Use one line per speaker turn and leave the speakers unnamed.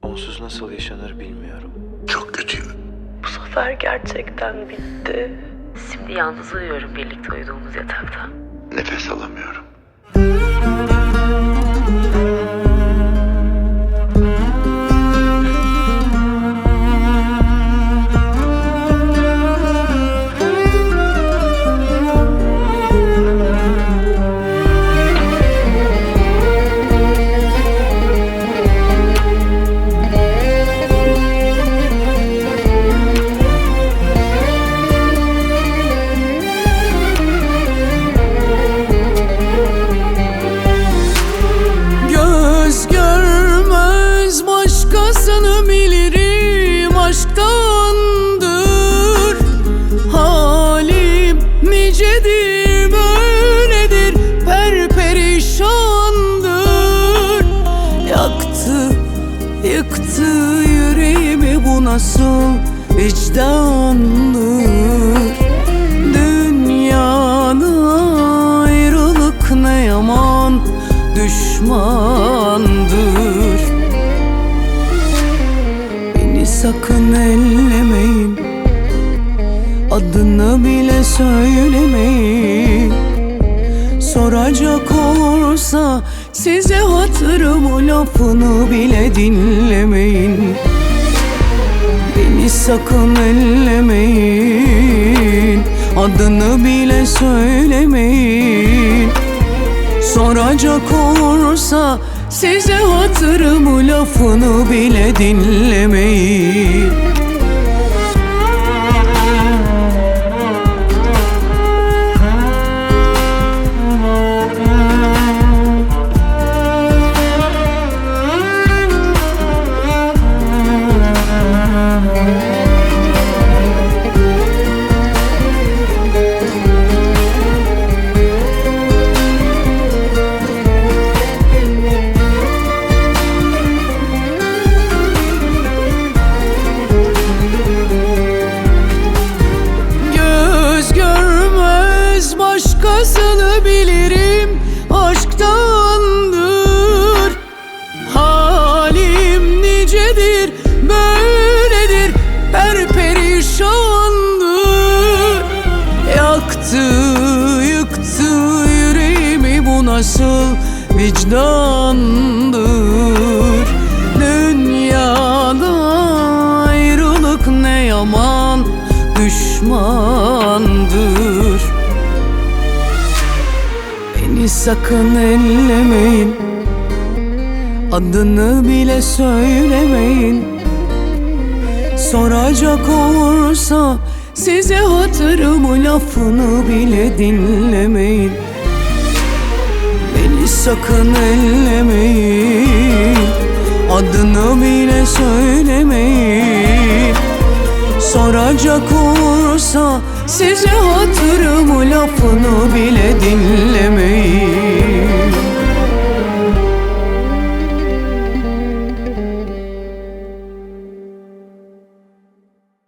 onsuz nasıl yaşanır bilmiyorum.
Çok kötüyüm.
Bu sefer gerçekten bitti.
Şimdi yalnız uyuyorum birlikte uyuduğumuz yatakta.
Nefes alamıyorum.
Bilirim aşktandır. Halim nicedir, böyledir, perperişandır. Yaktı, yıktı yüreğimi, bu nasıl vicdandır? Dünyada ayrılık ne yaman düşmandır. Sakın ellemeyin, adını bile söylemeyin. Soracak olursa size hatırımı, lafını bile dinlemeyin. Beni sakın ellemeyin, adını bile söylemeyin. Soracak olursa size hatırımı, lafını bile dinlemeyin. Başkasını bilirim aşktandır. Halim nicedir, böyledir, perperişandır. Yaktı, yıktı yüreğimi, bu nasıl vicdandır? Dünyada ayrılık ne yaman düşmandır. Beni sakın ellemeyin, adını bile söylemeyin. Soracak olursa size hatırımı, lafını bile dinlemeyin. Beni sakın ellemeyin, adını bile söylemeyin. Soracak olursa size hatırımı, lafını bile dinlemeyin.